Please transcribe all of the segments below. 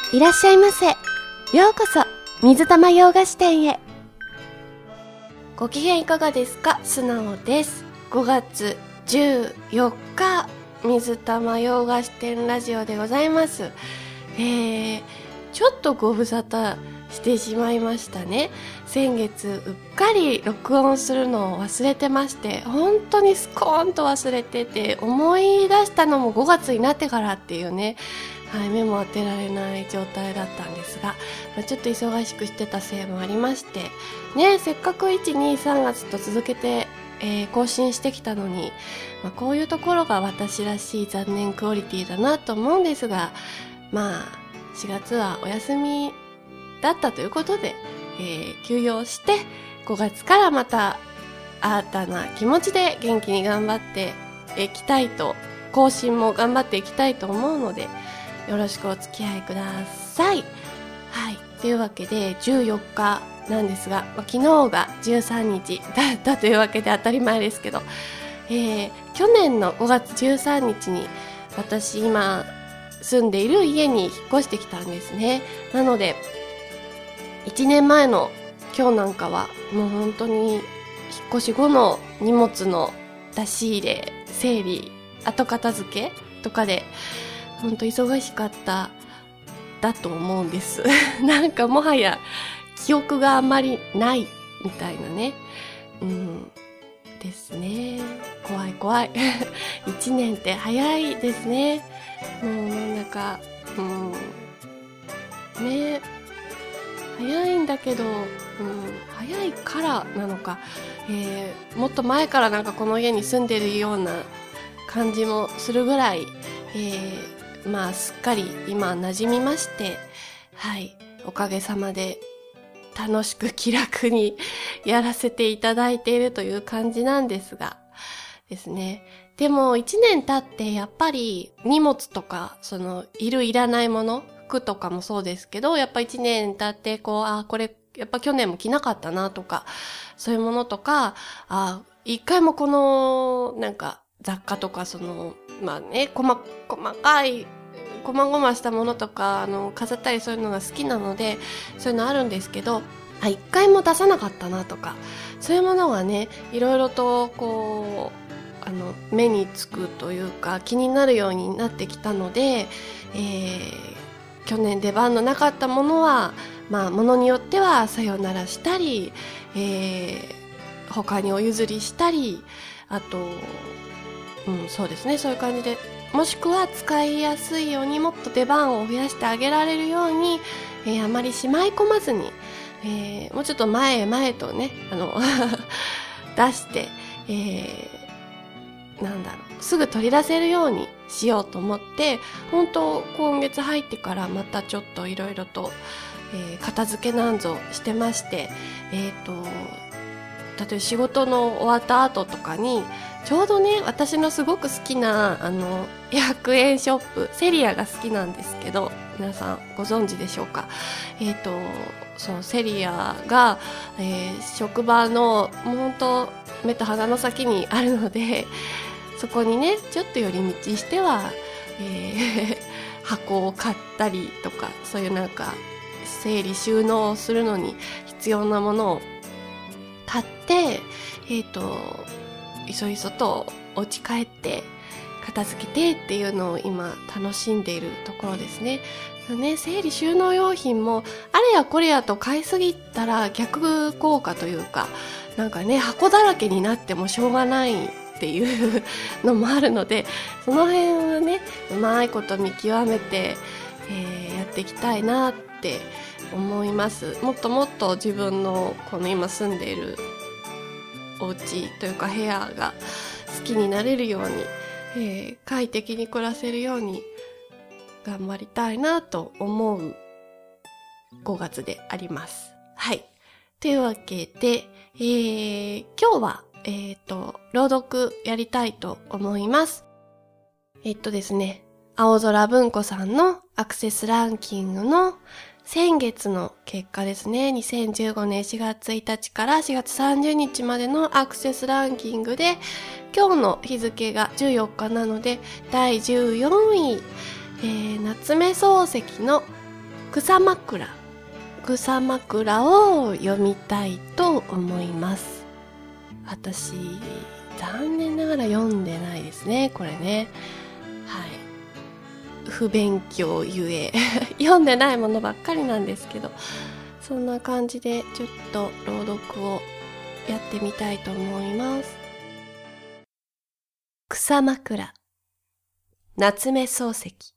いらっしゃいませ。ようこそ水玉洋菓子店へ。ご機嫌いかがですか？素直です。5月14日水玉洋菓子店ラジオでございます。ちょっとご無沙汰してしまいましたね。先月うっかり録音するのを忘れてまして、本当にスコーンと忘れてて、思い出したのも5月になってからっていうね、目も当てられない状態だったんですが、ちょっと忙しくしてたせいもありましてね、せっかく1、2、3月と続けて、更新してきたのに、こういうところが私らしい残念クオリティだなと思うんですが、4月はお休みだったということで、休養して5月からまた新たな気持ちで元気に頑張っていきたいと、更新も頑張っていきたいと思うので、よろしくお付き合いください。はい。というわけで14日なんですが、昨日が13日だったというわけで当たり前ですけど、去年の5月13日に私今住んでいる家に引っ越してきたんですね。なので1年前の今日なんかはもう本当に引っ越し後の荷物の出し入れ、整理、後片付けとかで本当忙しかっただと思うんですなんかもはや記憶があんまりないみたいなね、ですね。怖い1年って早いですね。もうなんかね、早いんだけど、早いからなのか、もっと前からなんかこの家に住んでるような感じもするぐらい、すっかり今馴染みまして、はい、おかげさまで楽しく気楽にやらせていただいているという感じなんですがですね。でも1年経ってやっぱり荷物とか、いるいらないもの、服とかもそうですけど、やっぱ1年経ってこれやっぱ去年も着なかったなとか、そういうものとか、一回もこのなんか雑貨とか細かい細々したものとか飾ったりそういうのが好きなので、そういうのあるんですけど、一回も出さなかったなとか、そういうものがね、いろいろと目につくというか気になるようになってきたので、去年出番のなかったものはものによってはさよならしたり、他にお譲りしたり、あとそうですね、そういう感じで、もしくは使いやすいようにもっと出番を増やしてあげられるように、あまりしまい込まずに、もうちょっと前へとね出して、すぐ取り出せるようにしようと思って、本当今月入ってからまたちょっといろいろと、片付けなんぞしてまして、例えば仕事の終わった後とかにちょうどね、私のすごく好きな100円ショップセリアが好きなんですけど、皆さんご存知でしょうか。そうセリアが、職場のもうほんと目と鼻の先にあるので、そこにねちょっと寄り道しては、箱を買ったりとか、そういうなんか整理収納するのに必要なものを買って、いそいそとお家帰って片付けてっていうのを今楽しんでいるところですね。整理収納用品もあれやこれやと買いすぎたら逆効果というか、なんかね、箱だらけになってもしょうがないっていうのもあるので、その辺はね、うまいこと見極めて、やっていきたいなって思います。もっともっと自分のこの今住んでいるお家というか部屋が好きになれるように、快適に暮らせるように頑張りたいなと思う5月であります。はい。というわけで、今日は、朗読やりたいと思います。ですね、青空文庫さんのアクセスランキングの先月の結果ですね。2015年4月1日から4月30日までのアクセスランキングで、今日の日付が14日なので、第14位、夏目漱石の草枕を読みたいと思います。私残念ながら読んでないですね、これね。はい、不勉強ゆえ読んでないものばっかりなんですけど、そんな感じでちょっと朗読をやってみたいと思います。草枕、夏目漱石。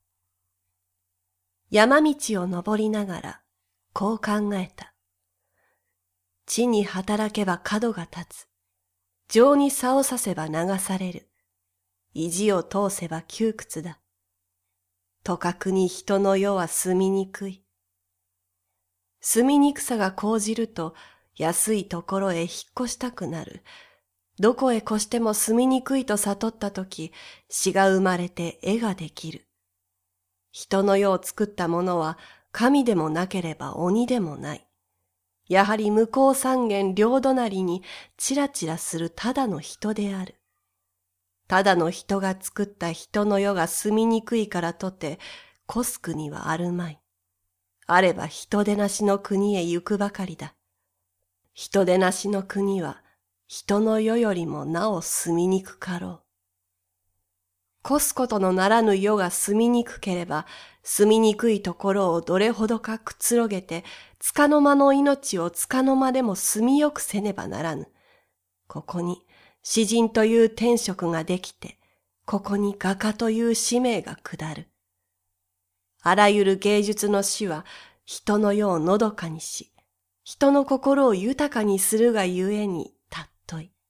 山道を登りながらこう考えた。地に働けば角が立つ。情に差をさせば流される。意地を通せば窮屈だ。とかくに人の世は住みにくい。住みにくさが講じると安いところへ引っ越したくなる。どこへ越しても住みにくいと悟ったとき、死が生まれて絵ができる。人の世を作ったものは神でもなければ鬼でもない。やはり向こう三軒両隣にチラチラするただの人である。ただの人が作った人の世が住みにくいからとて、越す国はあるまい。あれば人でなしの国へ行くばかりだ。人でなしの国は人の世よりもなお住みにくかろう。越すことのならぬ世が住みにくければ、住みにくいところをどれほどかくつろげて、つかの間の命をつかの間でも住みよくせねばならぬ。ここに詩人という天職ができて、ここに画家という使命が下る。あらゆる芸術の詩は人の世をのどかにし、人の心を豊かにするがゆえに尊い。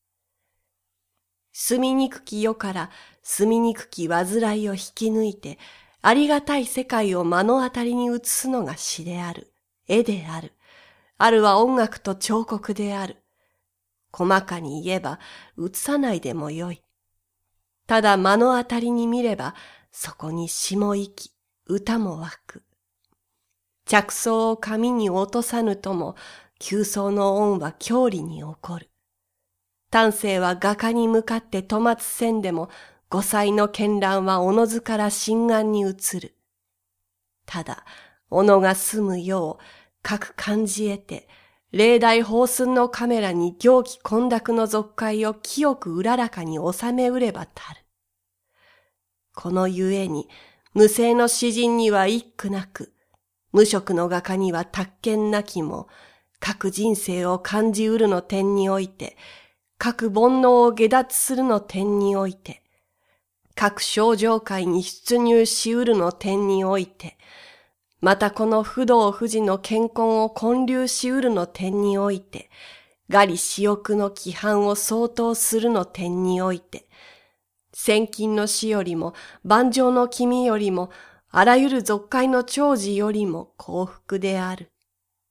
住みにくき世から住みにくき煩いを引き抜いて、ありがたい世界を目の当たりに映すのが詩である、絵である、あるは音楽と彫刻である。細かに言えば映さないでもよい。ただ目の当たりに見れば、そこに詩も生き、歌も湧く。着想を紙に落とさぬとも、急想の音は郷里に起こる。丹精は画家に向かって戸松せんでも、五彩の絢爛はおのずから心眼に映る。ただ、おのが住むよう、各感じ得て、霊大放寸のカメラに行基混濁の俗界を清くうららかに収めうればたる。このゆえに、無声の詩人には一句なく、無職の画家には達見なきも、各人生を感じうるの点において、各煩悩を下脱するの点において、各症状界に出入しうるの点において、またこの不動不治の健康を建立しうるの点において、我利私欲の規範を相当するの点において、千金の死よりも、万丈の君よりも、あらゆる俗界の長寿よりも幸福である。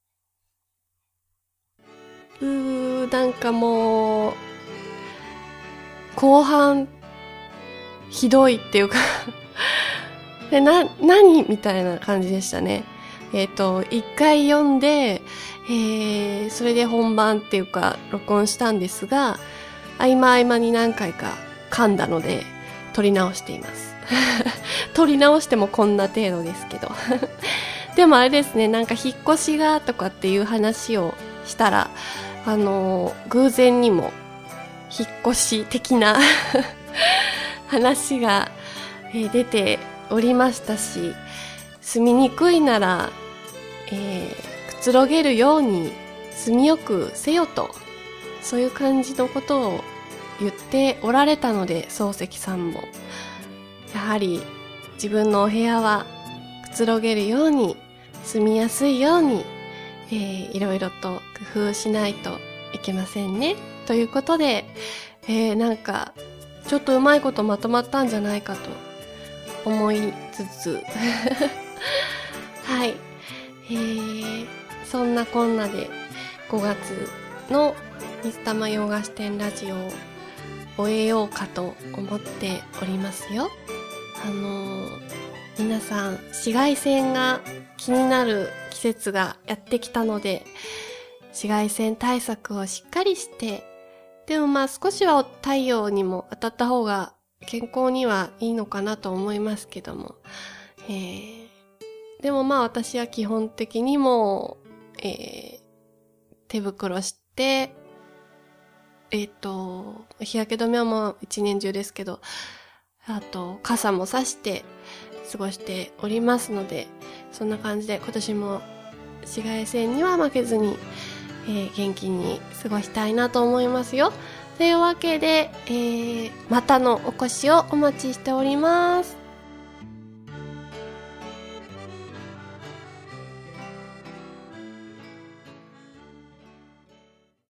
なんかもう、後半、ひどいっていうかで、何みたいな感じでしたね。一回読んで、それで本番っていうか、録音したんですが、合間合間に何回か噛んだので、撮り直しています。撮り直してもこんな程度ですけど。でもあれですね、なんか引っ越しがとかっていう話をしたら、偶然にも、引っ越し的な話が、出ておりましたし、住みにくいなら、くつろげるように住みよくせよと、そういう感じのことを言っておられたので、漱石さんもやはり自分のお部屋はくつろげるように住みやすいように、いろいろと工夫しないといけませんねということで、なんかちょっとうまいことまとまったんじゃないかと思いつつはい、そんなこんなで5月の水玉洋菓子店ラジオを終えようかと思っておりますよ。皆さん紫外線が気になる季節がやってきたので、紫外線対策をしっかりして、でもまあ少しは太陽にも当たった方が健康にはいいのかなと思いますけども、 でもまあ私は基本的にもう、手袋して、日焼け止めはもう一年中ですけど、あと傘もさして過ごしておりますので、そんな感じで今年も紫外線には負けずに、元気に過ごしたいなと思いますよ。というわけで、またのお越しをお待ちしております。